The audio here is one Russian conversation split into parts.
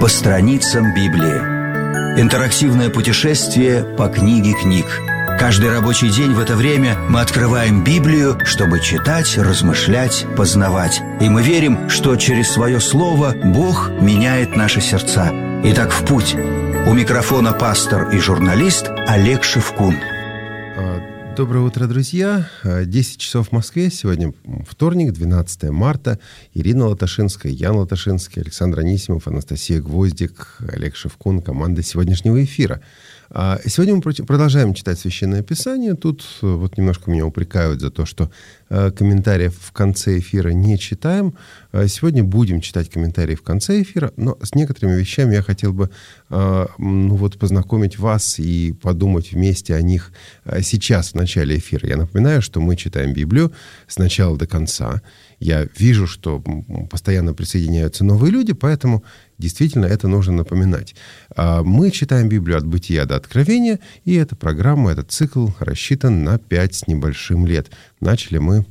страницам Библии. Интерактивное путешествие по книге книг. Каждый рабочий день в это время мы открываем Библию, чтобы читать, размышлять, познавать. И мы верим, что через свое слово Бог меняет наши сердца. Итак, в путь. У микрофона пастор и журналист Олег Шевкун. Доброе утро, друзья. 10 часов в Москве. Сегодня вторник, 12 марта. Ирина Латашинская, Ян Латашинский, Александр Анисимов, Анастасия Гвоздик, Олег Шевкун, команда сегодняшнего эфира. Сегодня мы продолжаем читать Священное Писание. Тут вот немножко меня упрекают за то, что комментариев в конце эфира не читаем. Сегодня будем читать комментарии в конце эфира, но с некоторыми вещами я хотел бы познакомить вас и подумать вместе о них сейчас, в начале эфира. Я напоминаю, что мы читаем Библию с начала до конца. Я вижу, что постоянно присоединяются новые люди, поэтому действительно это нужно напоминать. Мы читаем Библию от Бытия до Откровения, и эта программа, этот цикл рассчитан на 5 с небольшим лет. Начали мы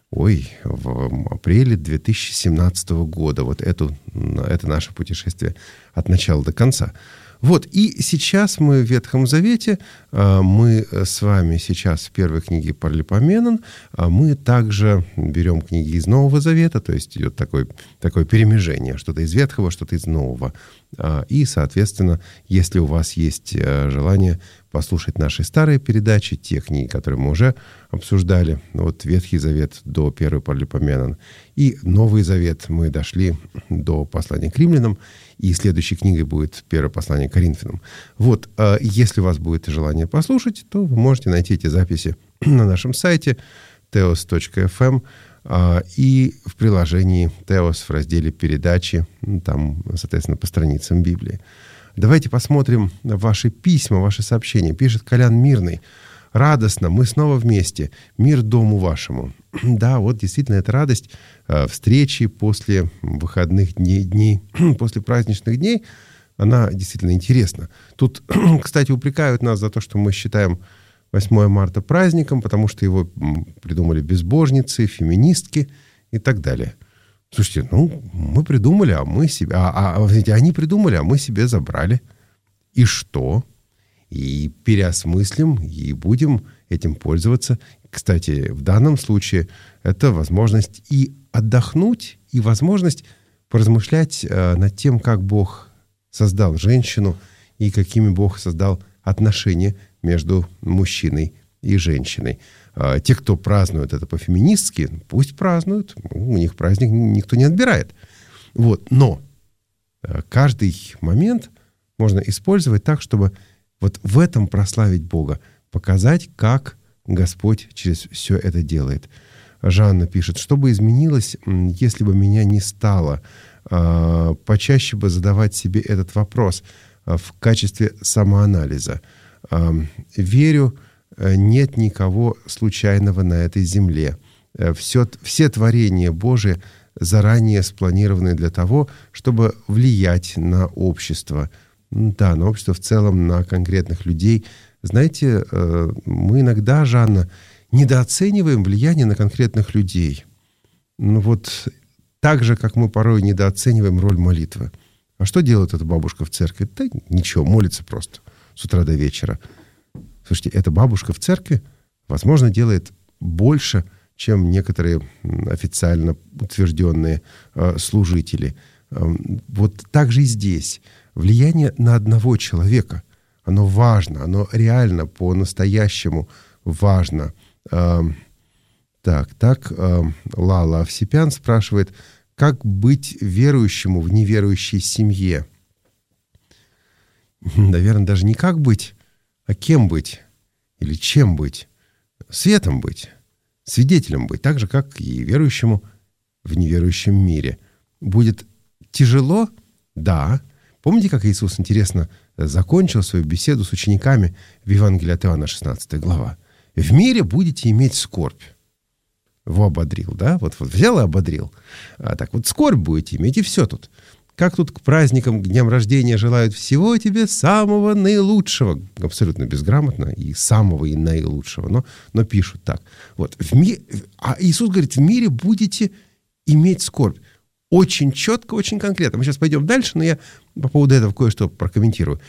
в апреле 2017 года. Вот это наше путешествие от начала до конца. И сейчас мы в Ветхом Завете, мы с вами сейчас в первой книге Паралипоменон, мы также берем книги из Нового Завета, то есть идет такое перемежение, что-то из Ветхого, что-то из Нового. И, соответственно, если у вас есть желание послушать наши старые передачи, те книги, которые мы уже обсуждали, Ветхий Завет до первой Паралипоменон, и Новый Завет мы дошли до послания к римлянам, и следующей книгой будет первое послание к Коринфянам. Если у вас будет желание послушать, то вы можете найти эти записи на нашем сайте teos.fm и в приложении Teos в разделе «Передачи», там, соответственно, по страницам Библии. Давайте посмотрим ваши письма, ваши сообщения. Пишет Колян Мирный. «Радостно, мы снова вместе. Мир дому вашему». Да, действительно, это радость встречи после выходных дней, после праздничных дней. Она действительно интересна. Тут, кстати, упрекают нас за то, что мы считаем 8 марта праздником, потому что его придумали безбожницы, феминистки и так далее. Слушайте, мы придумали, они придумали, а мы себе забрали. И что? И переосмыслим, и будем этим пользоваться. Кстати, в данном случае это возможность и отдохнуть, и возможность поразмышлять над тем, как Бог создал женщину, и какими Бог создал отношения между мужчиной и женщиной. Те, кто празднует это по-феминистски, пусть празднуют, у них праздник никто не отбирает. Но каждый момент можно использовать так, чтобы в этом прославить Бога, показать, как Господь через все это делает. Жанна пишет: что бы изменилось, если бы меня не стало? Почаще бы задавать себе этот вопрос в качестве самоанализа. Верю, нет никого случайного на этой земле. Все творения Божие заранее спланированы для того, чтобы влиять на общество. Да, на общество в целом, на конкретных людей. Знаете, мы иногда, Жанна, недооцениваем влияние на конкретных людей. Так же, как мы порой недооцениваем роль молитвы. А что делает эта бабушка в церкви? Да ничего, молится просто с утра до вечера. Слушайте, эта бабушка в церкви, возможно, делает больше, чем некоторые официально утвержденные служители. Так же и здесь. Влияние на одного человека, оно важно, оно реально по-настоящему важно. Лала Овсепян спрашивает, как быть верующему в неверующей семье? Наверное, даже не как быть, а кем быть или чем быть. Светом быть, свидетелем быть, так же, как и верующему в неверующем мире. Будет тяжело? Да. Помните, как Иисус, интересно, закончил свою беседу с учениками в Евангелии от Иоанна, 16 глава? «В мире будете иметь скорбь». Ободрил, да? Взял и ободрил. Скорбь будете иметь, и все тут. Как тут к праздникам, к дням рождения желают всего тебе самого наилучшего. Абсолютно безграмотно. И самого, и наилучшего. Но пишут так. А Иисус говорит, в мире будете иметь скорбь. очень четко, очень конкретно. Мы сейчас пойдем дальше, но я по поводу этого кое-что прокомментирую.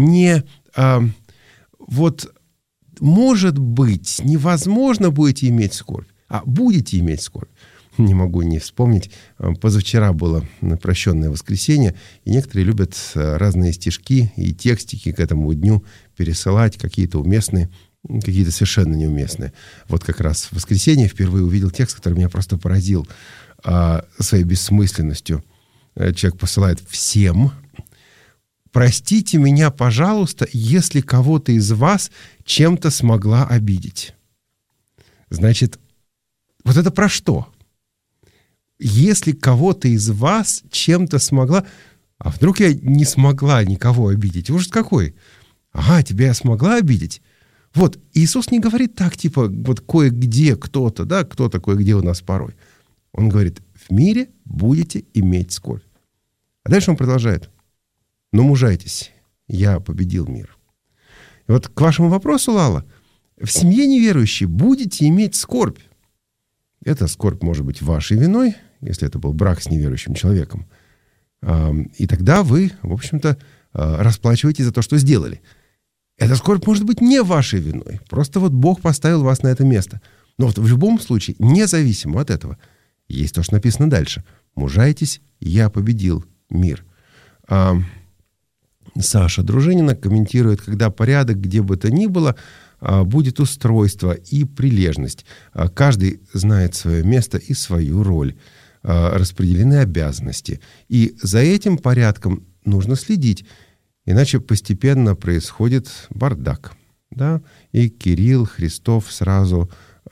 Может быть, невозможно будете иметь скорбь, а будете иметь скорбь. Не могу не вспомнить. Позавчера было прощенное воскресенье, и некоторые любят разные стишки и текстики к этому дню пересылать, какие-то уместные, какие-то совершенно неуместные. Вот как раз в воскресенье впервые увидел текст, который меня просто поразил своей бессмысленностью. Человек посылает всем: «Простите меня, пожалуйста, если кого-то из вас чем-то смогла обидеть». Значит, вот это про что? Если кого-то из вас чем-то смогла... А вдруг я не смогла никого обидеть? Ужас какой! Ага, тебя я смогла обидеть? Вот, Иисус не говорит так, типа, вот кое-где кто-то, да, кто-то кое-где у нас порой. Он говорит: в мире будете иметь скорбь. А дальше он продолжает: но мужайтесь, я победил мир. И вот к вашему вопросу, Лала, в семье неверующей будете иметь скорбь. Эта скорбь может быть вашей виной, если это был брак с неверующим человеком. И тогда вы, в общем-то, расплачиваетесь за то, что сделали. Эта скорбь может быть не вашей виной. Просто вот Бог поставил вас на это место. Но вот в любом случае, независимо от этого, есть то, что написано дальше: мужайтесь, я победил мир. Саша Дружинина комментирует: когда порядок где бы то ни было, будет устройство и прилежность. Каждый знает свое место и свою роль. Распределены обязанности. И за этим порядком нужно следить, иначе постепенно происходит бардак. Да? И Кирилл Христов сразу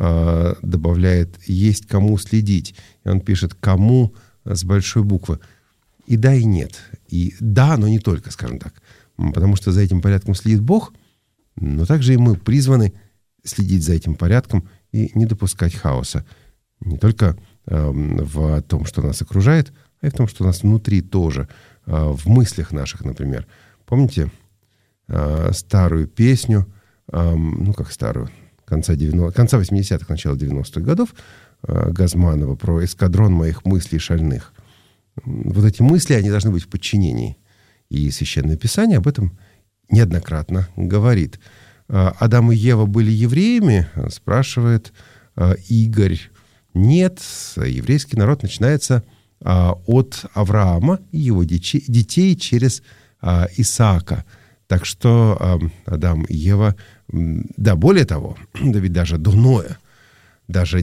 добавляет: есть кому следить. И он пишет: кому с большой буквы. И да, и нет. И да, но не только, скажем так. Потому что за этим порядком следит Бог, но также и мы призваны следить за этим порядком и не допускать хаоса. Не только в том, что нас окружает, а и в том, что у нас внутри тоже. В мыслях наших, например. Помните старую песню, как старую, конца 80-х, начала 90-х годов, Газманова про эскадрон моих мыслей шальных. Вот эти мысли, они должны быть в подчинении. И Священное Писание об этом неоднократно говорит. Адам и Ева были евреями, спрашивает Игорь. Нет, еврейский народ начинается от Авраама и его детей через Исаака. Так что Адам и Ева, да, более того, да ведь даже до Ноя, даже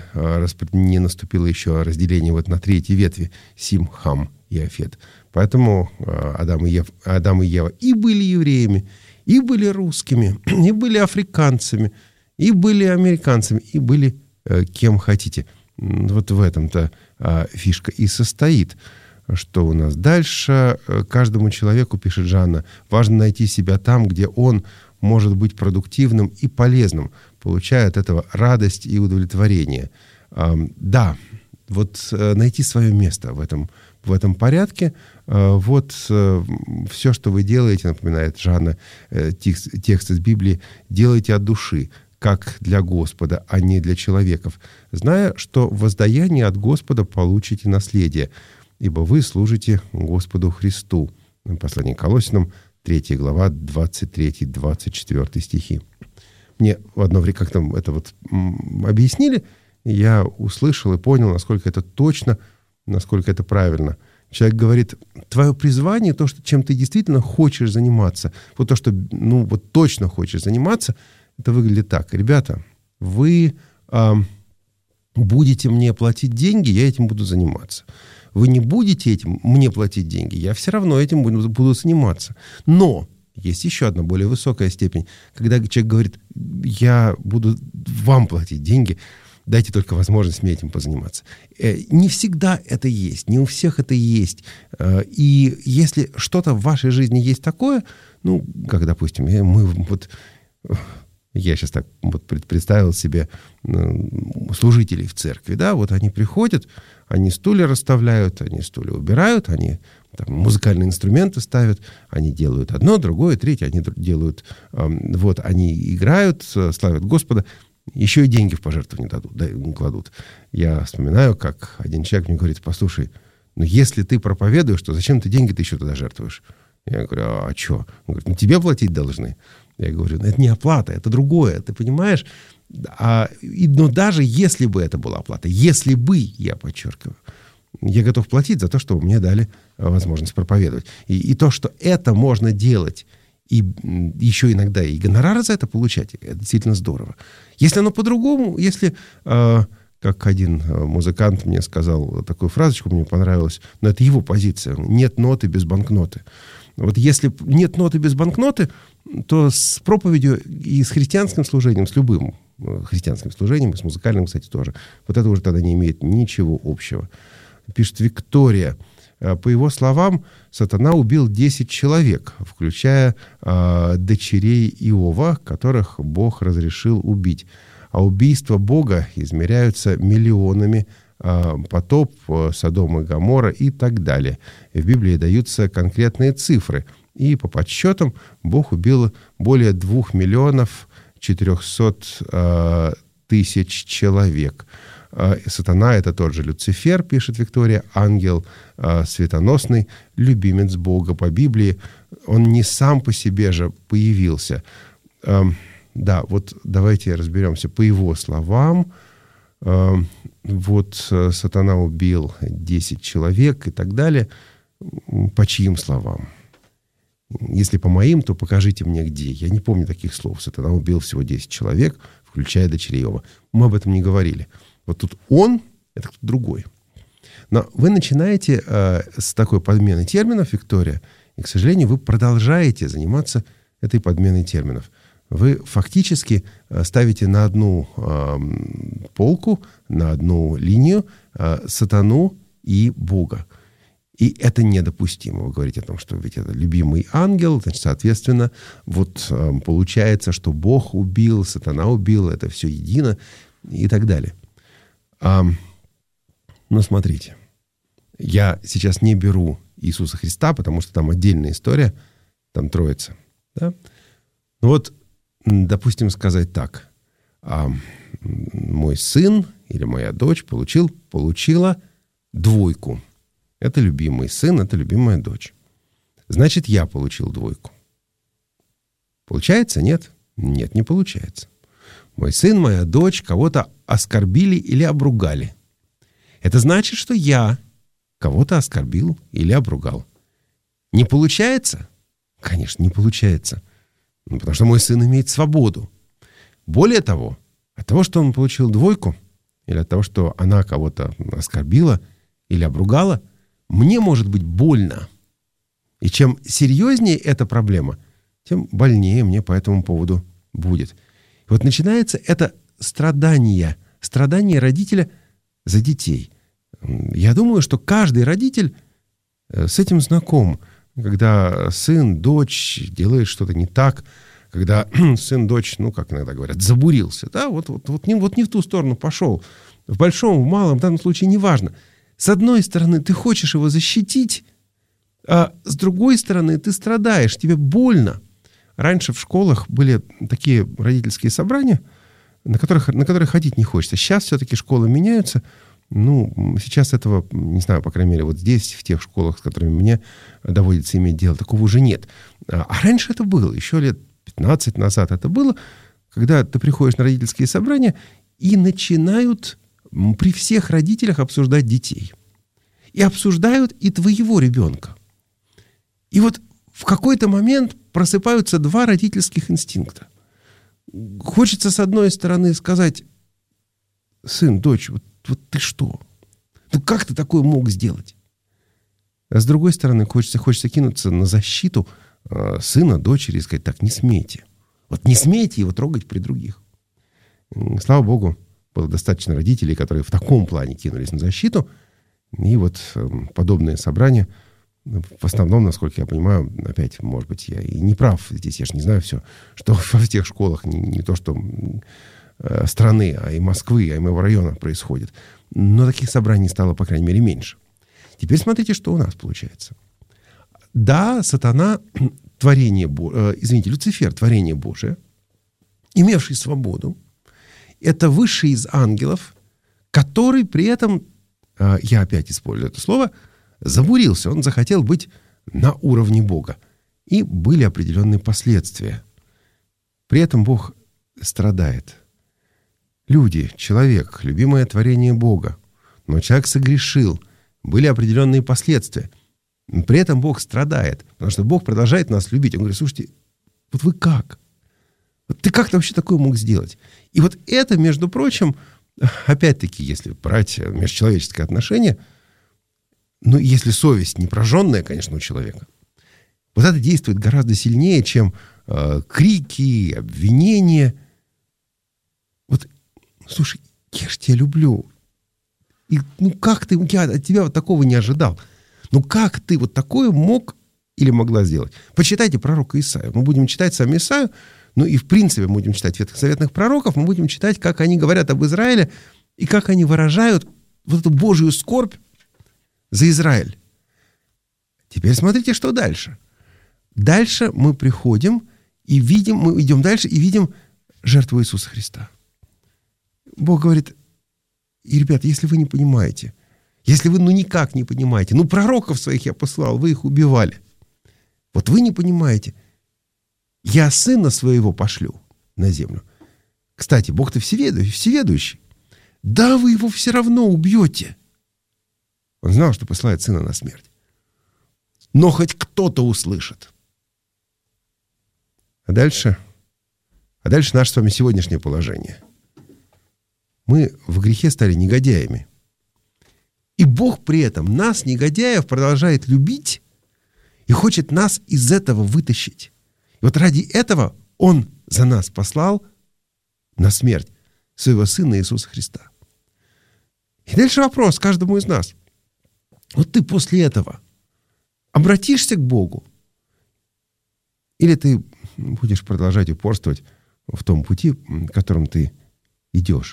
не наступило еще разделение вот на третьей ветви Сим, Хам и Афет. Поэтому Адам и Ева и были евреями, и были русскими, и были африканцами, и были американцами, и были кем хотите. Вот в этом-то фишка и состоит. Что у нас дальше? Каждому человеку, пишет Жанна, важно найти себя там, где он может быть продуктивным и полезным, получая от этого радость и удовлетворение. Да, вот найти свое место в этом порядке. Вот все, что вы делаете, напоминает Жанна, текст из Библии, делайте от души, как для Господа, а не для человеков, зная, что в воздаянии от Господа получите наследие, ибо вы служите Господу Христу. Послание к Колоссянам, 3 глава, 23-24 стихи. Мне в одно время как-то это вот объяснили, и я услышал и понял, насколько это точно, насколько это правильно. Человек говорит: твое призвание, то, чем ты действительно хочешь заниматься, вот то, что вот точно хочешь заниматься, это выглядит так: ребята, вы будете мне платить деньги, я этим буду заниматься. Вы не будете мне платить деньги, я все равно этим буду заниматься. Но есть еще одна более высокая степень, когда человек говорит: я буду вам платить деньги, дайте только возможность мне этим позаниматься. Не всегда это есть, не у всех это есть. И если что-то в вашей жизни есть такое, как, допустим, я сейчас так вот представил себе служителей в церкви, да, вот они приходят, они стулья расставляют, они стулья убирают, они там музыкальные инструменты ставят, они делают одно, другое, третье, они делают, они играют, славят Господа, еще и деньги в пожертвование кладут. Я вспоминаю, как один человек мне говорит: послушай, Но если ты проповедуешь, то зачем ты деньги-то еще туда жертвуешь? Я говорю, а что? Он говорит, тебе платить должны. Я говорю, это не оплата, это другое, ты понимаешь? Но даже если бы это была оплата, если бы, я подчеркиваю, я готов платить за то, чтобы мне дали возможность проповедовать. И то, что это можно делать, и еще иногда и гонорар за это получать, это действительно здорово. Если оно по-другому, если, как один музыкант мне сказал такую фразочку, мне понравилось, но это его позиция, нет ноты без банкноты. Вот если нет ноты без банкноты, то с проповедью и с христианским служением, с любым христианским служением, и с музыкальным, кстати, тоже, вот это уже тогда не имеет ничего общего. Пишет Виктория. По его словам, сатана убил 10 человек, включая дочерей Иова, которых Бог разрешил убить. А убийства Бога измеряются миллионами, потоп, Содом и Гоморра и так далее. В Библии даются конкретные цифры. И по подсчетам Бог убил более 2 миллионов 400 тысяч человек. Сатана — это тот же Люцифер, пишет Виктория, ангел светоносный, любимец Бога по Библии. Он не сам по себе же появился. Да, вот давайте разберемся. По его словам, вот сатана убил 10 человек и так далее. По чьим словам? Если по моим, то покажите мне где. Я не помню таких слов. Сатана убил всего 10 человек, включая дочерей Иова. Мы об этом не говорили. Вот тут он, это кто-то другой. Но вы начинаете с такой подмены терминов, Виктория, и, к сожалению, вы продолжаете заниматься этой подменой терминов. Вы фактически ставите на одну полку, на одну линию сатану и Бога. И это недопустимо. Вы говорите о том, что ведь это любимый ангел, значит, соответственно, вот получается, что Бог убил, сатана убил, это все едино и так далее. Но смотрите, я сейчас не беру Иисуса Христа, потому что там отдельная история, там Троица. Да? Ну вот, допустим, сказать так. Мой сын или моя дочь получила 2. Это любимый сын, это любимая дочь. Значит, я получил 2. Получается? Нет? Нет, не получается. Мой сын, моя дочь кого-то оскорбили или обругали. Это значит, что я кого-то оскорбил или обругал. Не получается? Конечно, не получается. Потому что мой сын имеет свободу. Более того, от того, что он получил 2, или от того, что она кого-то оскорбила или обругала, мне может быть больно. И чем серьезнее эта проблема, тем больнее мне по этому поводу будет. И вот начинается это страдание родителя за детей. Я думаю, что каждый родитель с этим знаком. Когда сын, дочь делает что-то не так, когда сын, дочь, ну, как иногда говорят, забурился, да, вот не в ту сторону пошел. В большом, в малом, в данном случае неважно. С одной стороны, ты хочешь его защитить, а с другой стороны, ты страдаешь, тебе больно. Раньше в школах были такие родительские собрания, на которые ходить не хочется. Сейчас все-таки школы меняются. Ну, сейчас этого, не знаю, по крайней мере, вот здесь, в тех школах, с которыми мне доводится иметь дело, такого уже нет. А раньше это было, еще лет 15 назад это было, когда ты приходишь на родительские собрания и начинают при всех родителях обсуждать детей. И обсуждают и твоего ребенка. И вот в какой-то момент просыпаются 2 родительских инстинкта. Хочется, с одной стороны, сказать: сын, дочь, вот ты что? Ну как ты такое мог сделать? А с другой стороны, хочется кинуться на защиту сына, дочери и сказать: так, не смейте. Вот не смейте его трогать при других. Слава Богу, было достаточно родителей, которые в таком плане кинулись на защиту. И вот подобные собрания, в основном, насколько я понимаю, опять, может быть, я и не прав здесь, я же не знаю все, что в тех школах не то, что страны, а и Москвы, а и моего района происходит. Но таких собраний стало, по крайней мере, меньше. Теперь смотрите, что у нас получается. Да, сатана, Люцифер, творение Божие, имевший свободу, это высший из ангелов, который при этом, я опять использую это слово, забурился, он захотел быть на уровне Бога. И были определенные последствия. При этом Бог страдает. Люди, человек, любимое творение Бога. Но человек согрешил. Были определенные последствия. При этом Бог страдает. Потому что Бог продолжает нас любить. Он говорит: слушайте, вот вы как? Вот ты как-то вообще такое мог сделать? И вот это, между прочим, опять-таки, если брать межчеловеческое отношение, ну, если совесть не прожженная, конечно, у человека, вот это действует гораздо сильнее, чем крики, обвинения. Вот, слушай, я же тебя люблю. И, ну, как ты, я от тебя вот такого не ожидал. Ну, как ты вот такое мог или могла сделать? Почитайте пророка Исаию. Мы будем читать сами Исаию, ну и в принципе мы будем читать ветхозаветных пророков, мы будем читать, как они говорят об Израиле и как они выражают вот эту Божию скорбь за Израиль. Теперь смотрите, что дальше. Дальше мы приходим и видим, мы идем дальше и видим жертву Иисуса Христа. Бог говорит: и, ребята, если вы не понимаете, если вы никак не понимаете, пророков своих я послал, вы их убивали. Вот вы не понимаете, я сына своего пошлю на землю. Кстати, Бог-то всеведущий. Да, вы его все равно убьете. Он знал, что посылает сына на смерть. Но хоть кто-то услышит. А дальше наше с вами сегодняшнее положение. Мы в грехе стали негодяями. И Бог при этом нас, негодяев, продолжает любить и хочет нас из этого вытащить. И вот ради этого Он за нас послал на смерть своего Сына Иисуса Христа. И дальше вопрос каждому из нас. Вот ты после этого обратишься к Богу? Или ты будешь продолжать упорствовать в том пути, которым ты идешь?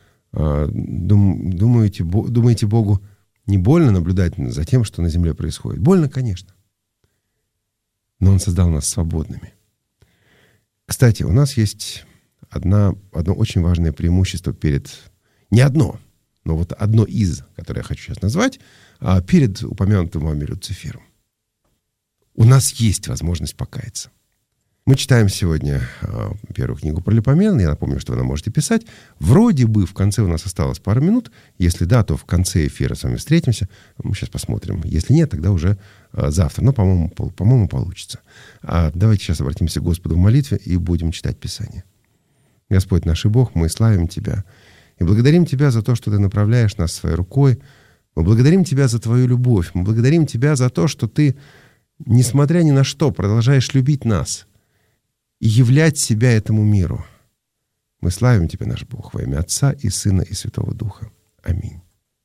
Думаете, Богу не больно наблюдать за тем, что на земле происходит? Больно, конечно. Но Он создал нас свободными. Кстати, у нас есть одно очень важное преимущество не одно, но вот одно из, которое я хочу сейчас назвать, перед упомянутым вами Люцифером. У нас есть возможность покаяться. Мы читаем сегодня первую книгу Паралипоменон. Я напомню, что вы нам можете писать. Вроде бы в конце у нас осталось пару минут. Если да, то в конце эфира с вами встретимся. Мы сейчас посмотрим. Если нет, тогда уже завтра. Но, по-моему, получится. Давайте сейчас обратимся к Господу в молитве и будем читать Писание. Господь наш и Бог, мы славим Тебя и благодарим Тебя за то, что Ты направляешь нас своей рукой. Мы благодарим Тебя за Твою любовь. Мы благодарим Тебя за то, что Ты, несмотря ни на что, продолжаешь любить нас и являть себя этому миру. Мы славим Тебя, наш Бог, во имя Отца и Сына и Святого Духа. Аминь.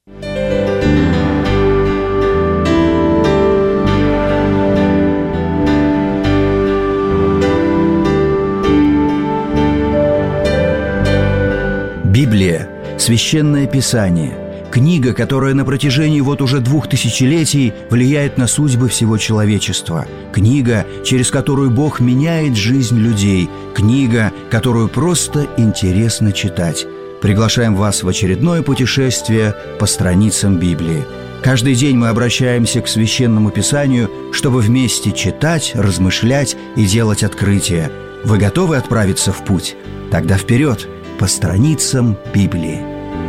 Библия – священное писание, книга, которая на протяжении уже 2000 летий влияет на судьбы всего человечества. Книга, через которую Бог меняет жизнь людей. Книга, которую просто интересно читать. Приглашаем вас в очередное путешествие по страницам Библии. Каждый день мы обращаемся к Священному Писанию, чтобы вместе читать, размышлять и делать открытия. Вы готовы отправиться в путь? Тогда вперед, по страницам Библии.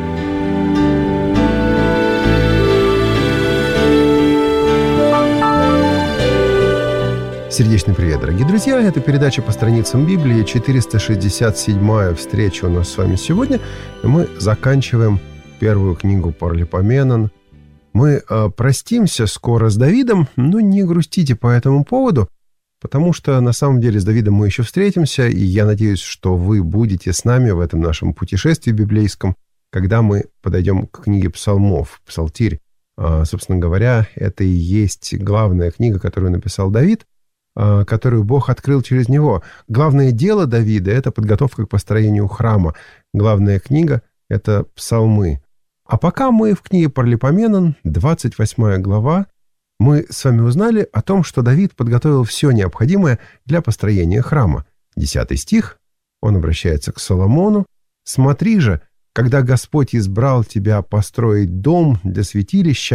Сердечный привет, дорогие друзья. Это передача по страницам Библии, 467-я встреча у нас с вами сегодня. И мы заканчиваем первую книгу Паралипоменон. Мы простимся скоро с Давидом, но не грустите по этому поводу, потому что на самом деле с Давидом мы еще встретимся, и я надеюсь, что вы будете с нами в этом нашем путешествии библейском, когда мы подойдем к книге Псалмов, Псалтирь. Собственно говоря, это и есть главная книга, которую написал Давид, которую Бог открыл через него. Главное дело Давида – это подготовка к построению храма. Главная книга – это Псалмы. А пока мы в книге Паралипоменон, 28 глава, мы с вами узнали о том, что Давид подготовил все необходимое для построения храма. 10 стих, он обращается к Соломону. «Смотри же, когда Господь избрал тебя построить дом для святилища,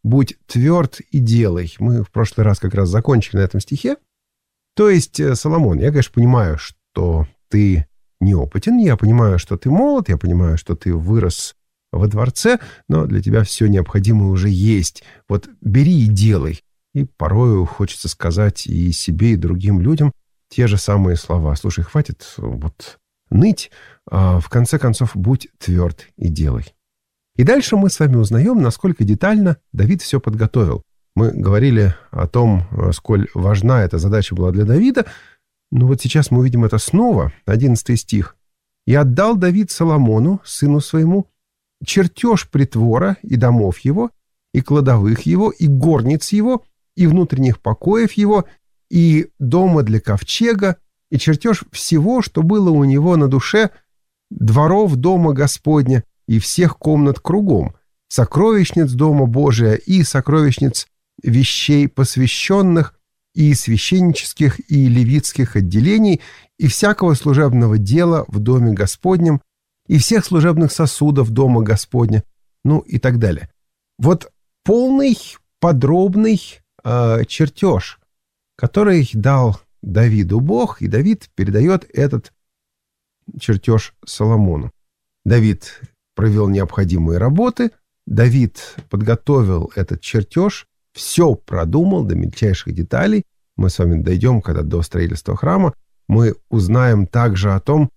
будь тверд и делай. Мы в прошлый раз как раз закончили на этом стихе. То есть, Соломон, я, конечно, понимаю, что ты неопытен, я понимаю, что ты молод, я понимаю, что ты вырос во дворце, но для тебя все необходимое уже есть. Вот бери и делай. И порою хочется сказать и себе, и другим людям те же самые слова. Слушай, хватит вот ныть, а в конце концов будь тверд и делай. И дальше мы с вами узнаем, насколько детально Давид все подготовил. Мы говорили о том, сколь важна эта задача была для Давида. Но вот сейчас мы увидим это снова. 11 стих. «И отдал Давид Соломону, сыну своему, чертеж притвора и домов его, и кладовых его, и горниц его, и внутренних покоев его, и дома для ковчега, и чертеж всего, что было у него на душе, дворов дома Господня, и всех комнат кругом, сокровищниц дома Божия, и сокровищниц вещей посвященных, и священнических, и левитских отделений, и всякого служебного дела в доме Господнем, и всех служебных сосудов дома Господня, ну и так далее». Вот полный, подробный чертеж, который дал Давиду Бог, и Давид передает этот чертеж Соломону. Давид провел необходимые работы, Давид подготовил этот чертеж, все продумал до мельчайших деталей. Мы с вами дойдем, когда до строительства храма, мы узнаем также о том,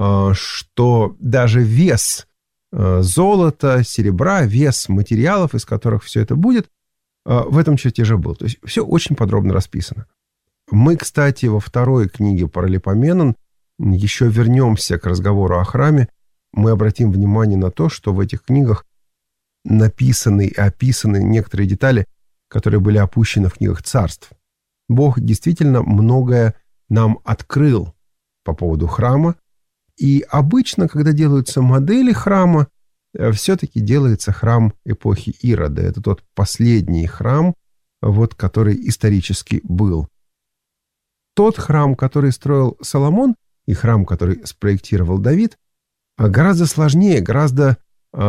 что даже вес золота, серебра, вес материалов, из которых все это будет, в этом чертеже был. То есть все очень подробно расписано. Мы, кстати, во второй книге Паралипоменон еще вернемся к разговору о храме. Мы обратим внимание на то, что в этих книгах написаны и описаны некоторые детали, которые были опущены в книгах царств. Бог действительно многое нам открыл по поводу храма. И обычно, когда делаются модели храма, все-таки делается храм эпохи Ирода. Это тот последний храм, вот, который исторически был. Тот храм, который строил Соломон, и храм, который спроектировал Давид, гораздо сложнее, гораздо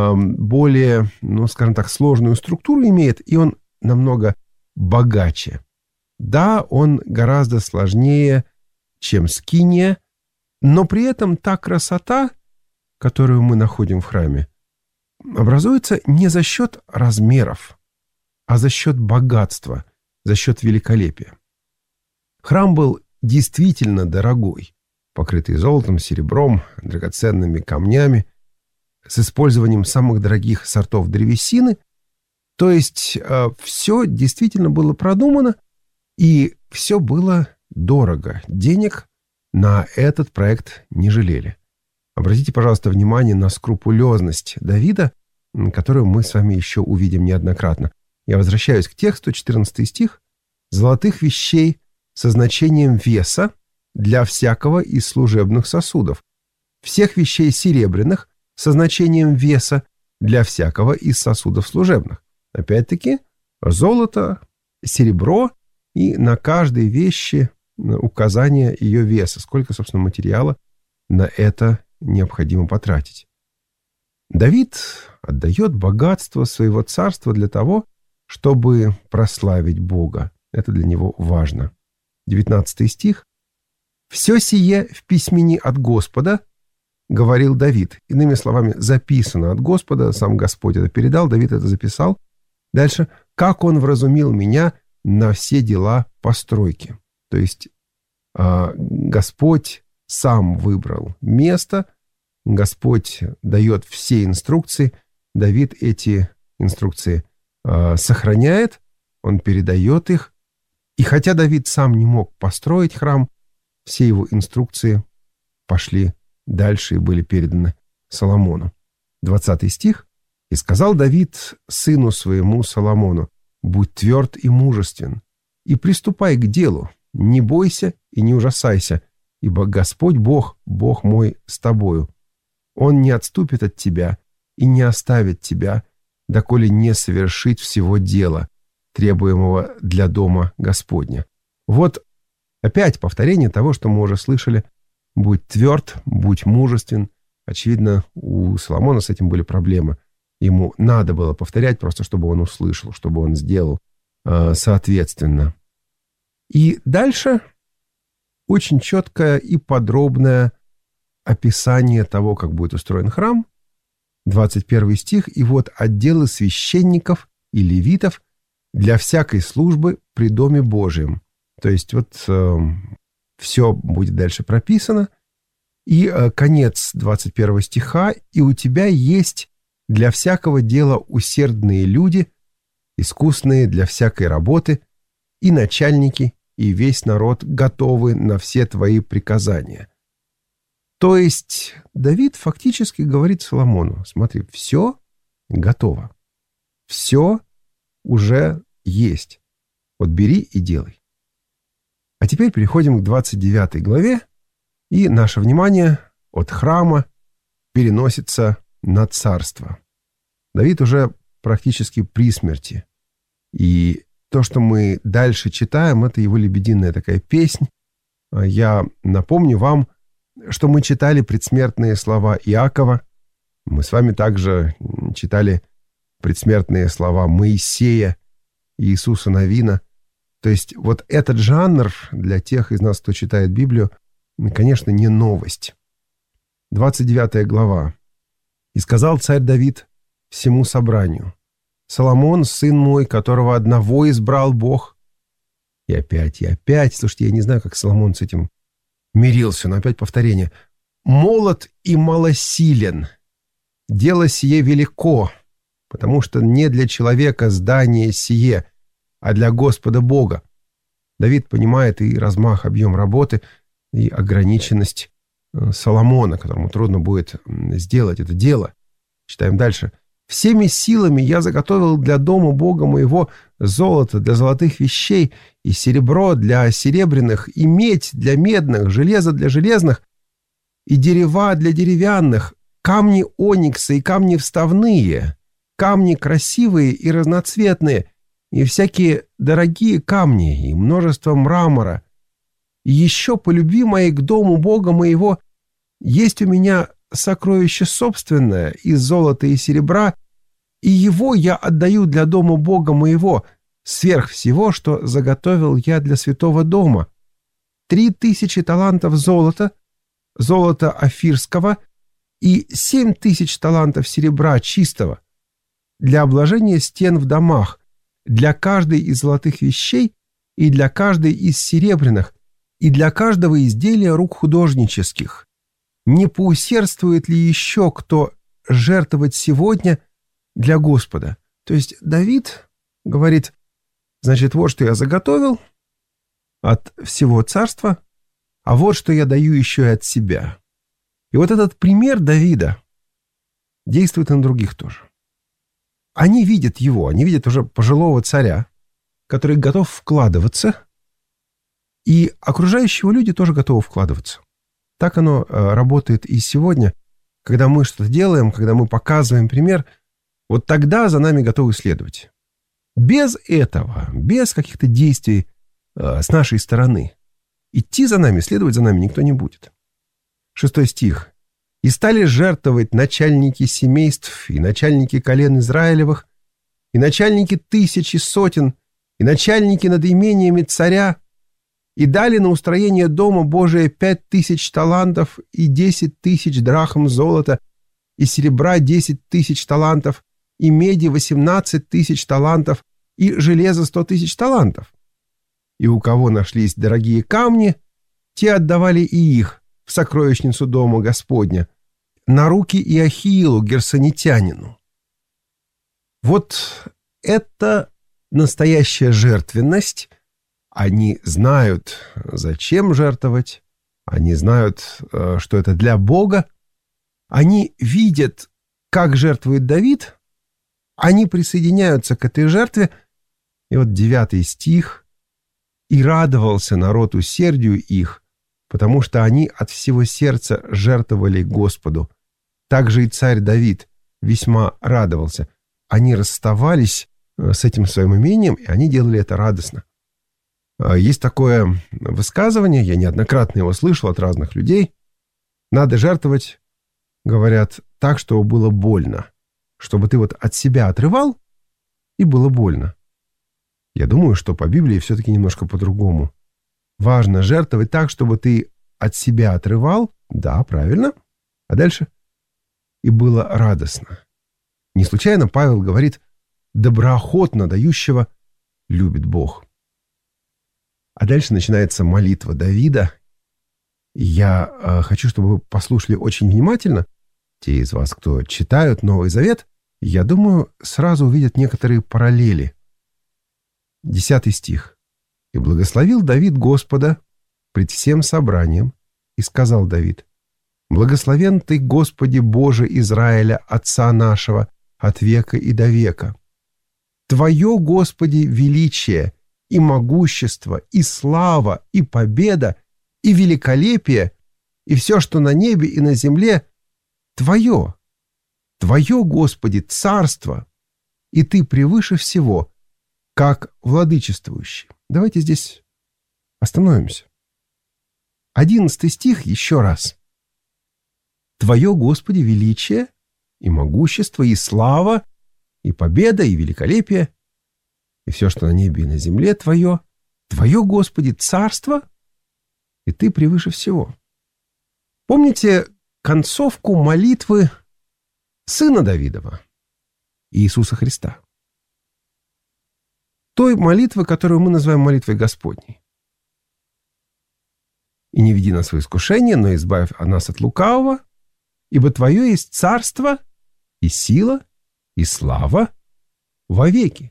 более, ну, скажем так, сложную структуру имеет, и он намного богаче. Да, он гораздо сложнее, чем Скиния, но при этом та красота, которую мы находим в храме, образуется не за счет размеров, а за счет богатства, за счет великолепия. Храм был действительно дорогой, покрытый золотом, серебром, драгоценными камнями, с использованием самых дорогих сортов древесины. То есть все действительно было продумано, и все было дорого. Денег на этот проект не жалели. Обратите, пожалуйста, внимание на скрупулезность Давида, которую мы с вами еще увидим неоднократно. Я возвращаюсь к тексту, 14 стих. «Золотых вещей со значением веса для всякого из служебных сосудов, всех вещей серебряных со значением веса для всякого из сосудов служебных». Опять-таки, золото, серебро и на каждой вещи указание ее веса, сколько, собственно, материала на это необходимо потратить. Давид отдает богатство своего царства для того, чтобы прославить Бога. Это для него важно. 19 стих. «Все сие в письмени от Господа, говорил Давид». Иными словами, записано от Господа, сам Господь это передал, Давид это записал. Дальше. «Как он вразумил меня на все дела постройки». То есть Господь сам выбрал место, Господь дает все инструкции, Давид эти инструкции сохраняет, он передает их. И хотя Давид сам не мог построить храм, все его инструкции пошли дальше и были переданы Соломону. 20 стих. «И сказал Давид сыну своему Соломону: будь тверд и мужествен, и приступай к делу, не бойся и не ужасайся, ибо Господь Бог, Бог мой, с тобою. Он не отступит от тебя и не оставит тебя, доколе не совершить всего дела, требуемого для дома Господня». Вот опять повторение того, что мы уже слышали. Будь тверд, будь мужествен. Очевидно, у Соломона с этим были проблемы. ему надо было повторять, просто чтобы он услышал, чтобы он сделал соответственно. И дальше очень четкое и подробное описание того, как будет устроен храм. 21 стих. «И вот отделы священников и левитов для всякой службы при Доме Божьем». То есть вот все будет дальше прописано. И конец 21 стиха. «И у тебя есть для всякого дела усердные люди, искусные для всякой работы, и начальники, и весь народ готовы на все твои приказания». То есть Давид фактически говорит Соломону: смотри, все готово, все уже есть, вот бери и делай. А теперь переходим к 29 главе, и наше внимание от храма переносится на царство. Давид уже практически при смерти, и то, что мы дальше читаем, это его лебединая такая песнь. Я напомню вам, что мы читали предсмертные слова Иакова. Мы с вами также читали предсмертные слова Моисея и Иисуса Навина. То есть вот этот жанр для тех из нас, кто читает Библию, конечно, не новость. 29 глава. «И сказал царь Давид всему собранию: Соломон, сын мой, которого одного избрал Бог». И опять. Слушайте, я не знаю, как Соломон с этим мирился, но опять повторение. «Молод и малосилен. Дело сие велико, потому что не для человека здание сие, а для Господа Бога». Давид понимает и размах, объем работы, и ограниченность Соломона, которому трудно будет сделать это дело. Читаем дальше. «Всеми силами я заготовил для дома Бога моего золото для золотых вещей, и серебро для серебряных, и медь для медных, железо для железных, и дерева для деревянных, камни оникса и камни вставные, камни красивые и разноцветные, и всякие дорогие камни, и множество мрамора. И еще по любви моей к дому Бога моего есть у меня сокровище собственное из золота и серебра, и его я отдаю для дома Бога моего, сверх всего, что заготовил я для святого дома. 3000 талантов золота, золота офирского, и 7000 талантов серебра чистого, для обложения стен в домах, для каждой из золотых вещей и для каждой из серебряных, и для каждого изделия рук художнических. Не поусердствует ли еще кто жертвовать сегодня для Господа?» То есть Давид говорит: значит, вот что я заготовил от всего царства, а вот что я даю еще и от себя. И вот этот пример Давида действует и на других тоже. Они видят его, они видят уже пожилого царя, который готов вкладываться, и окружающие люди тоже готовы вкладываться. Так оно работает и сегодня, когда мы что-то делаем, когда мы показываем пример, вот тогда за нами готовы следовать. Без этого, без каких-то действий с нашей стороны, идти за нами, следовать за нами никто не будет. 6 стих. «И стали жертвовать начальники семейств, и начальники колен Израилевых, и начальники тысяч и сотен, и начальники над имениями царя, и дали на устроение дома Божия 5000 талантов и 10 000 драхм золота, и серебра 10 000 талантов, и меди 18 000 талантов, и железа 100 000 талантов. И у кого нашлись дорогие камни, те отдавали и их в сокровищницу дома Господня, на руки Иохиилу, герсонитянину». Вот это настоящая жертвенность. Они знают, зачем жертвовать, они знают, что это для Бога, они видят, как жертвует Давид, они присоединяются к этой жертве. И вот 9 стих. «И радовался народ усердию их, потому что они от всего сердца жертвовали Господу. Также и царь Давид весьма радовался». Они расставались с этим своим имением, и они делали это радостно. Есть такое высказывание, я неоднократно его слышал от разных людей: надо жертвовать, говорят, так, чтобы было больно. чтобы ты вот от себя отрывал, и было больно. Я думаю, что по Библии все-таки немножко по-другому. Важно жертвовать так, чтобы ты от себя отрывал, да, правильно, а дальше и было радостно. Не случайно Павел говорит: доброохотно дающего любит Бог. А дальше начинается молитва Давида. Я хочу, чтобы вы послушали очень внимательно. Те из вас, кто читают Новый Завет, я думаю, сразу увидят некоторые параллели. 10 стих. «И благословил Давид Господа пред всем собранием, и сказал Давид: благословен Ты, Господи Боже Израиля, Отца нашего, от века и до века. Твое, Господи, величие и могущество, и слава, и победа, и великолепие, и все, что на небе и на земле, Твое. Твое, Господи, царство, и Ты превыше всего, как владычествующий». Давайте здесь остановимся. 11 стих еще раз. «Твое, Господи, величие и могущество, и слава, и победа, и великолепие, и все, что на небе и на земле, Твое. Твое, Господи, царство, и Ты превыше всего». Помните концовку молитвы Сына Давидова, Иисуса Христа? Той молитвы, которую мы называем молитвой Господней. «И не веди нас в искушение, но избавь нас от лукавого, ибо Твое есть царство и сила и слава вовеки».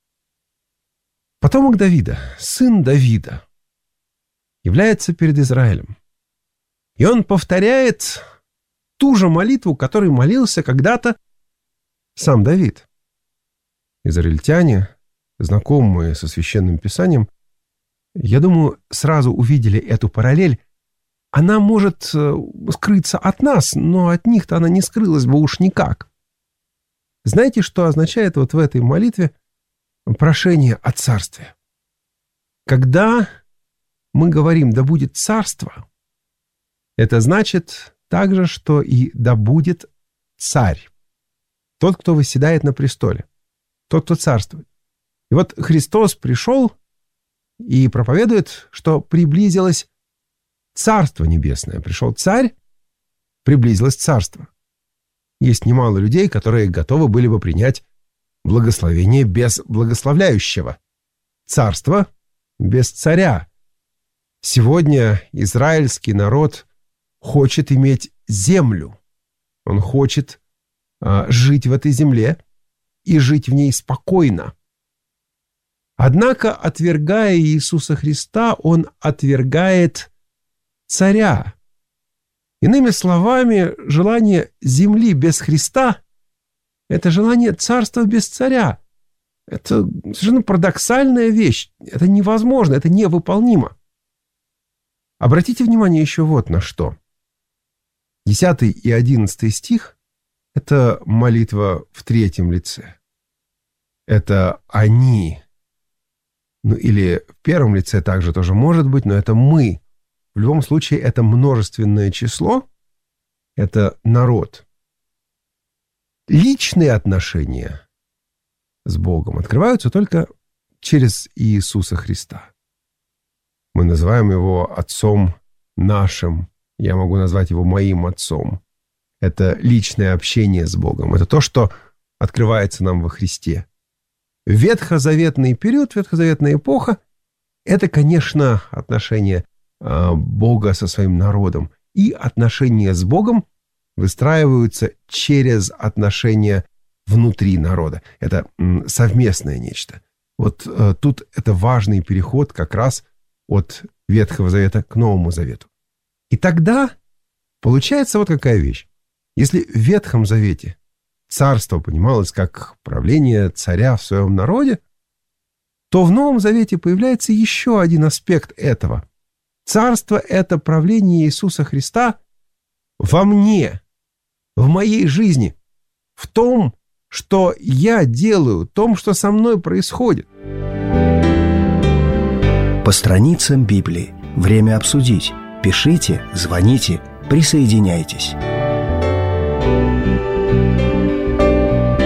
Потомок Давида, сын Давида, является перед Израилем. И он повторяет ту же молитву, которой молился когда-то сам Давид. Израильтяне, знакомые со Священным Писанием, я думаю, сразу увидели эту параллель. Она может скрыться от нас, но от них-то она не скрылась бы уж никак. Знаете, что означает вот в этой молитве прошение о царстве? Когда мы говорим «да будет царство», это значит также, что и «да будет царь», тот, кто восседает на престоле, тот, кто царствует. И вот Христос пришел и проповедует, что приблизилось Царство Небесное. Пришел царь, приблизилось царство. Есть немало людей, которые готовы были бы принять благословение без благословляющего, царство без царя. Сегодня израильский народ хочет иметь землю. Он хочет жить в этой земле и жить в ней спокойно. Однако, отвергая Иисуса Христа, он отвергает царя. Иными словами, желание земли без Христа – это желание царства без царя. Это совершенно парадоксальная вещь. Это невозможно, это невыполнимо. Обратите внимание еще вот на что. 10 и 11 стих – это молитва в третьем лице. Это «они». Ну или в первом лице также тоже может быть, но это «мы». В любом случае это множественное число, это народ. Личные отношения с Богом открываются только через Иисуса Христа. Мы называем Его Отцом нашим. Я могу назвать Его моим Отцом. Это личное общение с Богом. Это то, что открывается нам во Христе. Ветхозаветный период, ветхозаветная эпоха – это, конечно, отношения Бога со своим народом. И отношения с Богом выстраиваются через отношения внутри народа. Это совместное нечто. Вот тут это важный переход как раз от Ветхого Завета к Новому Завету. И тогда получается вот какая вещь. Если в Ветхом Завете царство понималось как правление царя в своем народе, то в Новом Завете появляется еще один аспект этого. Царство – это правление Иисуса Христа во мне, в моей жизни, в том, что я делаю, в том, что со мной происходит. По страницам Библии. Время обсудить. Пишите, звоните, присоединяйтесь.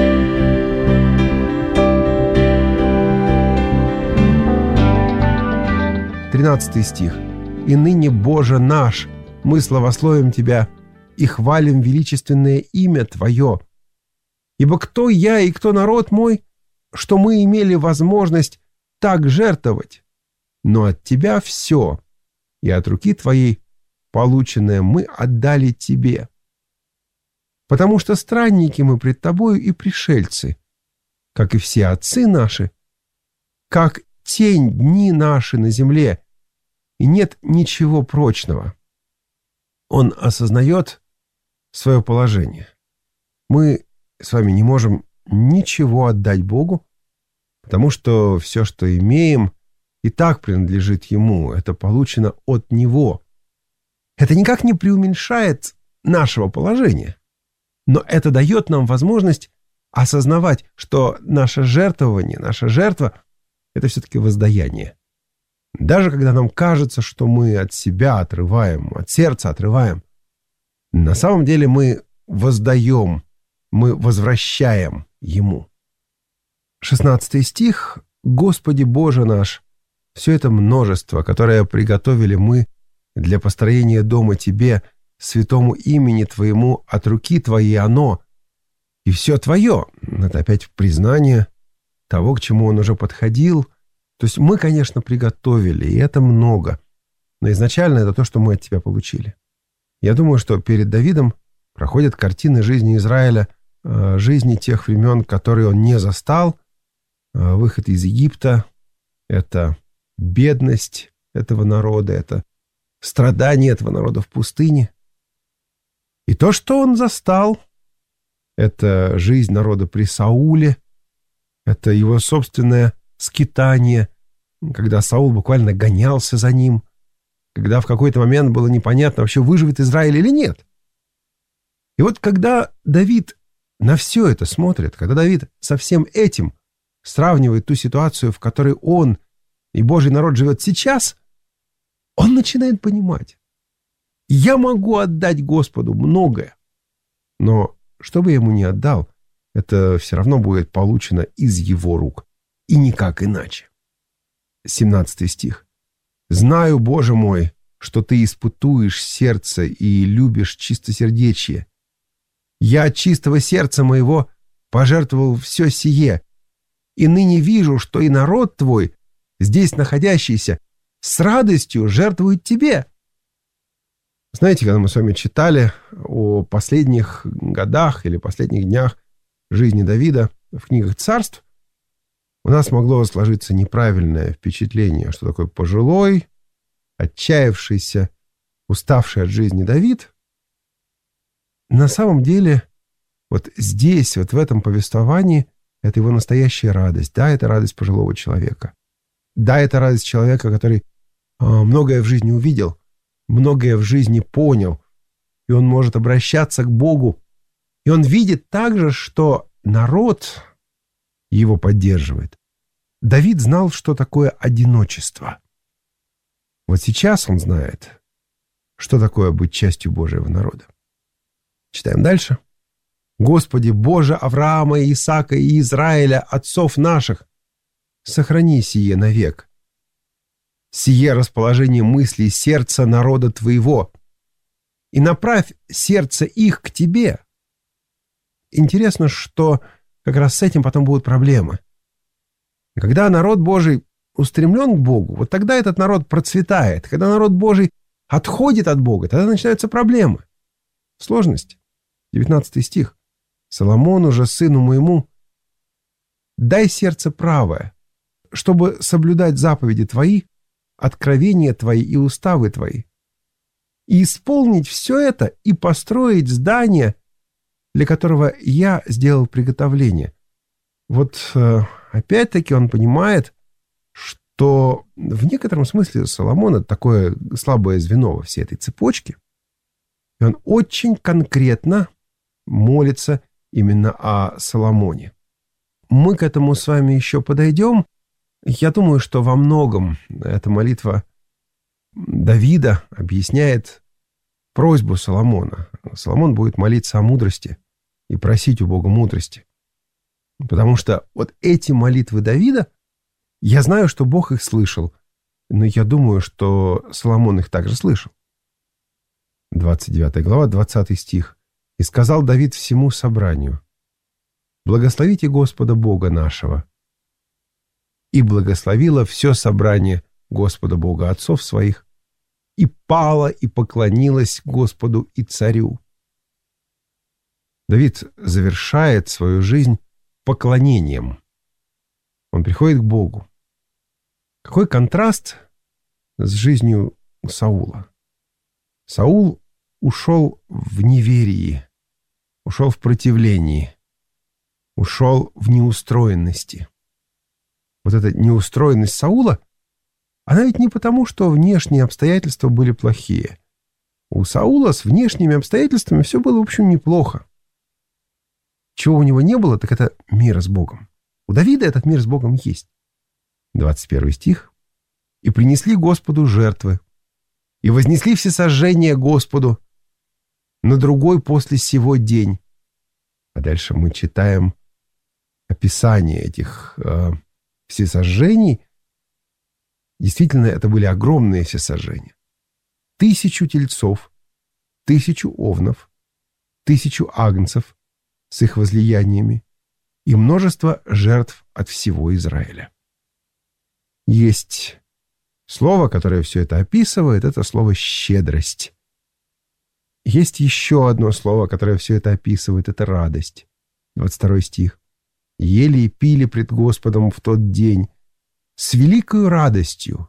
13 стих. «И ныне, Боже наш, мы славословим Тебя и хвалим величественное имя Твое. Ибо кто я и кто народ мой, что мы имели возможность так жертвовать? Но от Тебя все, и от руки Твоей полученное мы отдали Тебе. Потому что странники мы пред Тобою и пришельцы, как и все отцы наши, как тень дни наши на земле, и нет ничего прочного». Он осознает свое положение. Мы с вами не можем ничего отдать Богу, потому что все, что имеем, и так принадлежит Ему, это получено от Него. Это никак не преуменьшает нашего положения, но это дает нам возможность осознавать, что наше жертвование, наша жертва — это все-таки воздаяние. Даже когда нам кажется, что мы от себя отрываем, от сердца отрываем, на самом деле мы воздаем, мы возвращаем Ему. 16 стих. «Господи Боже наш, все это множество, которое приготовили мы для построения дома Тебе, святому имени Твоему, от руки Твоей оно, и все Твое». Это опять признание того, к чему он уже подходил. То есть мы, конечно, приготовили, и это много, но изначально это то, что мы от Тебя получили. Я думаю, что перед Давидом проходят картины жизни Израиля, жизни тех времен, которые он не застал. Выход из Египта — это бедность этого народа, это страдания этого народа в пустыне. И то, что он застал, это жизнь народа при Сауле, это его собственное скитание, когда Саул буквально гонялся за ним, когда в какой-то момент было непонятно, вообще выживет Израиль или нет. И вот когда Давид на все это смотрит, когда Давид со всем этим сравнивает ту ситуацию, в которой он и Божий народ живет сейчас, он начинает понимать: я могу отдать Господу многое, но что бы я ему ни отдал, это все равно будет получено из его рук, и никак иначе. 17 стих. «Знаю, Боже мой, что Ты испытуешь сердце и любишь чистосердечие. Я от чистого сердца моего пожертвовал все сие, и ныне вижу, что и народ Твой, здесь находящийся, с радостью жертвует Тебе». Знаете, когда мы с вами читали о последних годах или последних днях жизни Давида в книгах царств, у нас могло сложиться неправильное впечатление, что такой пожилой, отчаявшийся, уставший от жизни Давид. На самом деле, вот здесь, вот в этом повествовании, это его настоящая радость. Да, это радость пожилого человека. Да, это радость человека, который многое в жизни увидел, многое в жизни понял, и он может обращаться к Богу. И он видит также, что народ его поддерживает. Давид знал, что такое одиночество. Вот сейчас он знает, что такое быть частью Божьего народа. Читаем дальше. «Господи, Боже Авраама, Исаака и Израиля, отцов наших, сохрани сие навек. Сие расположение мыслей сердца народа Твоего, и направь сердце их к Тебе». Интересно, что как раз с этим потом будут проблемы. Когда народ Божий устремлен к Богу, вот тогда этот народ процветает. Когда народ Божий отходит от Бога, тогда начинаются проблемы, сложности. 19 стих. «Соломону же, сыну моему, дай сердце правое, чтобы соблюдать заповеди Твои, откровения Твои и уставы Твои, и исполнить все это и построить здание, для которого я сделал приготовление». Вот опять-таки он понимает, что в некотором смысле Соломон — это такое слабое звено во всей этой цепочке. И он очень конкретно молится именно о Соломоне. Мы к этому с вами еще подойдем. Я думаю, что во многом эта молитва Давида объясняет просьбу Соломона. Соломон будет молиться о мудрости и просить у Бога мудрости. Потому что вот эти молитвы Давида, я знаю, что Бог их слышал. но я думаю, что Соломон их также слышал. 29 глава, 20 стих. «И сказал Давид всему собранию: благословите Господа Бога нашего. И благословило все собрание Господа Бога отцов своих, и пало и поклонилось Господу и царю». Давид завершает свою жизнь поклонением. Он приходит к Богу. Какой контраст с жизнью Саула. Саул ушел в неверии, ушел в противлении, ушел в неустроенности. Вот эта неустроенность Саула, она ведь не потому, что внешние обстоятельства были плохие. У Саула с внешними обстоятельствами все было, в общем, неплохо. Чего у него не было, так это мира с Богом. У Давида этот мир с Богом есть. 21 стих. «И принесли Господу жертвы, и вознесли всесожжение Господу на другой после сего день». А дальше мы читаем описание этих всесожжений. Действительно, это были огромные всесожжения. 1000 тельцов, 1000 овнов, 1000 агнцев с их возлияниями и множество жертв от всего Израиля. Есть слово, которое все это описывает, это слово «щедрость». Есть еще одно слово, которое все это описывает, это «радость». 22 стих. «Ели и пили пред Господом в тот день с великою радостью.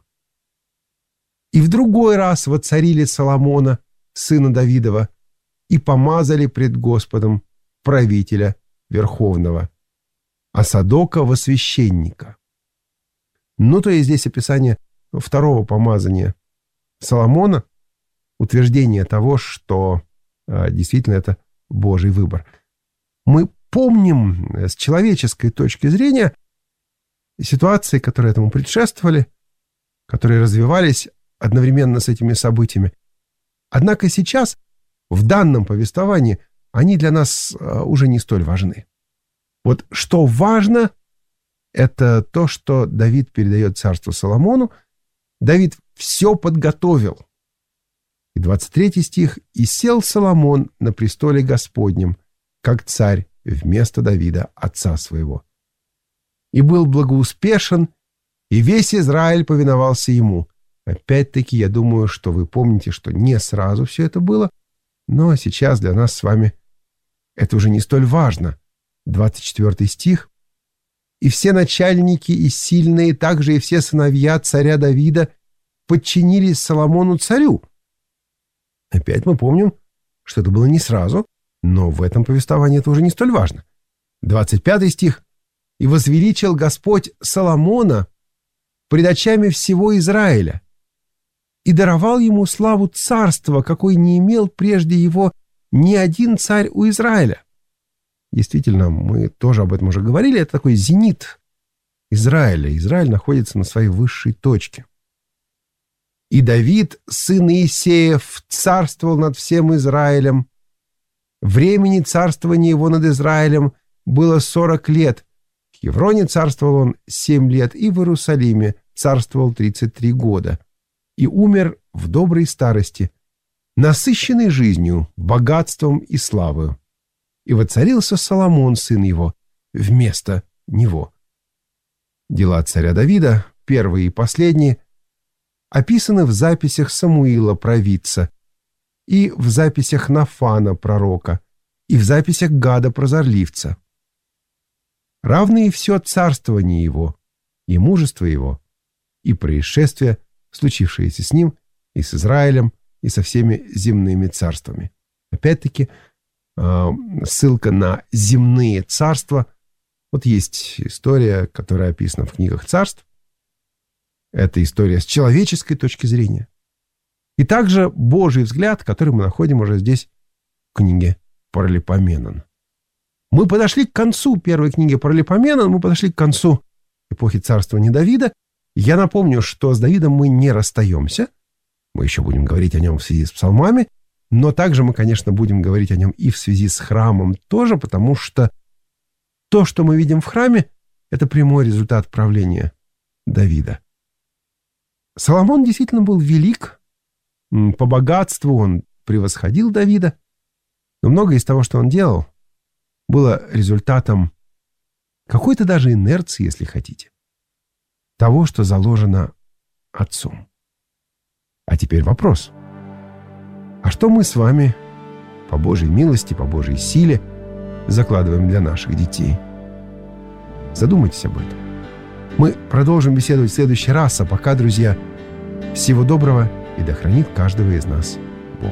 И в другой раз воцарили Соломона, сына Давидова, и помазали пред Господом правителя верховного, а Садока во священника». Ну, то есть здесь описание второго помазания Соломона, утверждение того, что действительно это Божий выбор. Мы помним с человеческой точки зрения ситуации, которые этому предшествовали, которые развивались одновременно с этими событиями. Однако сейчас, в данном повествовании, они для нас уже не столь важны. Вот что важно, это то, что Давид передает царство Соломону. Давид все подготовил. И 23 стих. «И сел Соломон на престоле Господнем, как царь вместо Давида, отца своего. И был благоуспешен, и весь Израиль повиновался ему». Опять-таки, я думаю, что вы помните, что не сразу все это было, но сейчас для нас с вами это уже не столь важно. 24 стих. «И все начальники и сильные, также и все сыновья царя Давида подчинились Соломону царю». Опять мы помним, что это было не сразу, но в этом повествовании это уже не столь важно. 25 стих. «И возвеличил Господь Соломона пред очами всего Израиля, и даровал ему славу царства, какой не имел прежде его ни один царь у Израиля». Действительно, мы тоже об этом уже говорили, это такой зенит Израиля. Израиль находится на своей высшей точке. «И Давид, сын Иисеев, царствовал над всем Израилем. Времени царствования его над Израилем было 40 лет. В Хевроне царствовал он 7 лет, и в Иерусалиме царствовал 33 года. И умер в доброй старости, насыщенный жизнью, богатством и славою. И воцарился Соломон, сын его, вместо него». Дела царя Давида, первые и последние, описаны в записях Самуила провидца, и в записях Нафана пророка, и в записях Гада прозорливца. Равны и все царствование его, и мужество его, и происшествия, случившиеся с ним, и с Израилем, и со всеми земными царствами. Опять-таки, ссылка на земные царства. Вот есть история, которая описана в книгах царств. Это история с человеческой точки зрения. И также Божий взгляд, который мы находим уже здесь в книге Паралипоменон. Мы подошли к концу первой книги Паралипоменон, мы подошли к концу эпохи царствования Давида. Я напомню, что с Давидом мы не расстаемся. Мы еще будем говорить о нем в связи с псалмами, но также мы, конечно, будем говорить о нем и в связи с храмом тоже, потому что то, что мы видим в храме, это прямой результат правления Давида. Соломон действительно был велик. По богатству он превосходил Давида. Но многое из того, что он делал, было результатом какой-то даже инерции, если хотите, того, что заложено отцом. А теперь вопрос. А что мы с вами по Божьей милости, по Божьей силе закладываем для наших детей? Задумайтесь об этом. Мы продолжим беседовать в следующий раз, а пока, друзья, всего доброго, и да хранит каждого из нас Бог.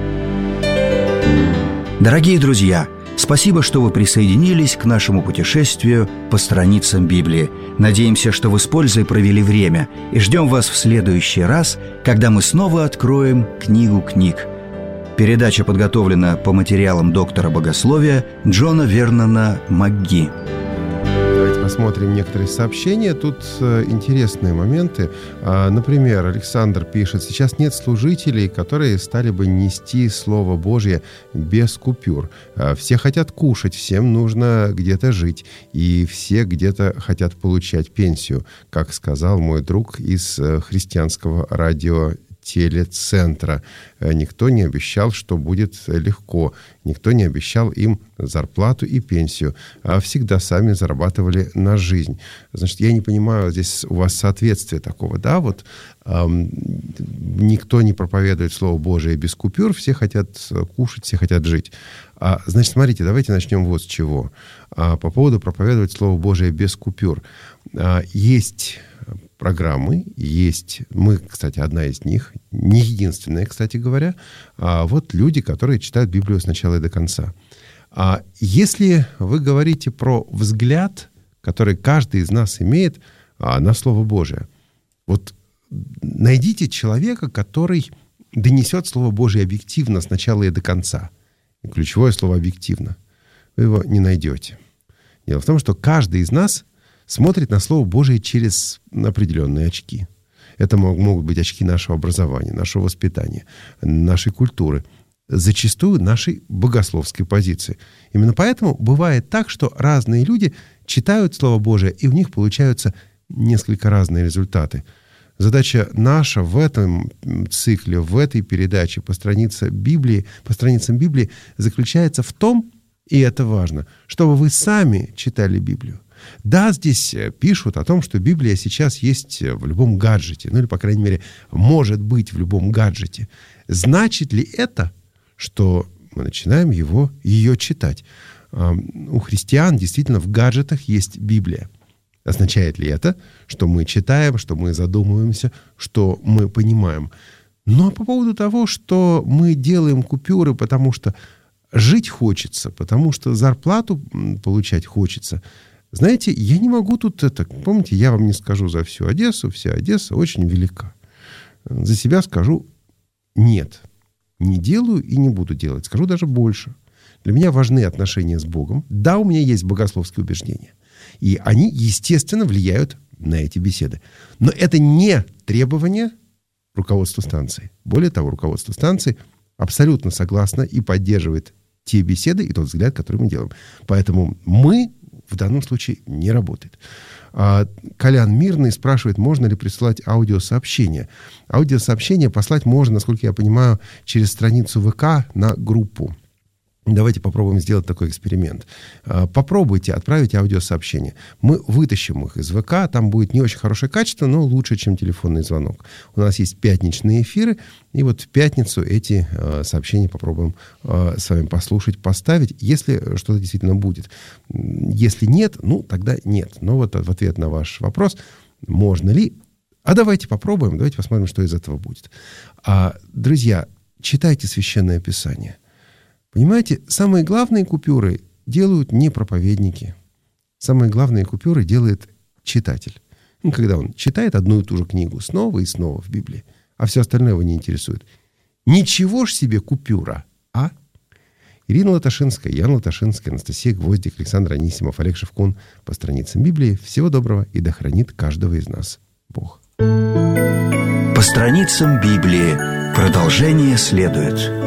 Дорогие друзья, спасибо, что вы присоединились к нашему путешествию по страницам Библии. Надеемся, что вы с пользой провели время, и ждем вас в следующий раз, когда мы снова откроем книгу книг. Передача подготовлена по материалам доктора богословия Джона Вернона МакГи. Давайте посмотрим некоторые сообщения. Тут интересные моменты. Например, Александр пишет: «Сейчас нет служителей, которые стали бы нести Слово Божье без купюр. Все хотят кушать, всем нужно где-то жить, и все где-то хотят получать пенсию», как сказал мой друг из христианского радиотелецентра. Никто не обещал, что будет легко. Никто не обещал им зарплату и пенсию, а всегда сами зарабатывали на жизнь. Значит, я не понимаю, здесь у вас соответствие такого, да, вот никто не проповедует Слово Божие без купюр, все хотят кушать, все хотят жить. Значит, смотрите, давайте начнем вот с чего. По поводу проповедовать Слово Божие без купюр. Есть программы, есть, мы, кстати, одна из них, не единственная, кстати говоря, вот люди, которые читают Библию с начала и до конца. Если вы говорите про взгляд, который каждый из нас имеет на Слово Божие, вот найдите человека, который донесет Слово Божие объективно с начала и до конца. И ключевое слово «объективно». Вы его не найдете. Дело в том, что каждый из нас смотрит на Слово Божие через определенные очки. Это могут быть очки нашего образования, нашего воспитания, нашей культуры, зачастую нашей богословской позиции. Именно поэтому бывает так, что разные люди читают Слово Божие, и у них получаются несколько разные результаты. Задача наша в этом цикле, в этой передаче по страницам Библии заключается в том, и это важно, чтобы вы сами читали Библию. Да, здесь пишут о том, что Библия сейчас есть в любом гаджете, ну или, по крайней мере, может быть в любом гаджете. Значит ли это, что мы начинаем ее читать? У христиан действительно в гаджетах есть Библия. Означает ли это, что мы читаем, что мы задумываемся, что мы понимаем? Но по поводу того, что мы делаем купюры, потому что жить хочется, потому что зарплату получать хочется, знаете, я не могу тут помните, я вам не скажу за всю Одессу, вся Одесса очень велика. За себя скажу нет, не делаю и не буду делать, скажу даже больше. Для меня важны отношения с Богом. Да, у меня есть богословские убеждения. И они, естественно, влияют на эти беседы. Но это не требование руководства станции. Более того, руководство станции абсолютно согласно и поддерживает те беседы и тот взгляд, который мы делаем. Поэтому мы в данном случае не работает. Колян Мирный спрашивает, можно ли присылать аудиосообщения. Аудиосообщения послать можно, насколько я понимаю, через страницу ВК на группу. Давайте попробуем сделать такой эксперимент. Попробуйте отправить аудиосообщение. Мы вытащим их из ВК, там будет не очень хорошее качество, но лучше, чем телефонный звонок. У нас есть пятничные эфиры, и вот в пятницу эти сообщения попробуем с вами послушать, поставить, если что-то действительно будет. Если нет, ну тогда нет. Но вот в ответ на ваш вопрос, можно ли, давайте попробуем, давайте посмотрим, что из этого будет. Друзья, читайте Священное Писание. Понимаете, самые главные купюры делают не проповедники. Самые главные купюры делает читатель. Когда он читает одну и ту же книгу снова и снова в Библии, а все остальное его не интересует. Ничего ж себе купюра, а? Ирина Латашинская, Ян Латашинский, Анастасия Гвоздик, Александр Анисимов, Олег Шевкун по страницам Библии. Всего доброго, и да хранит каждого из нас Бог. По страницам Библии. Продолжение следует.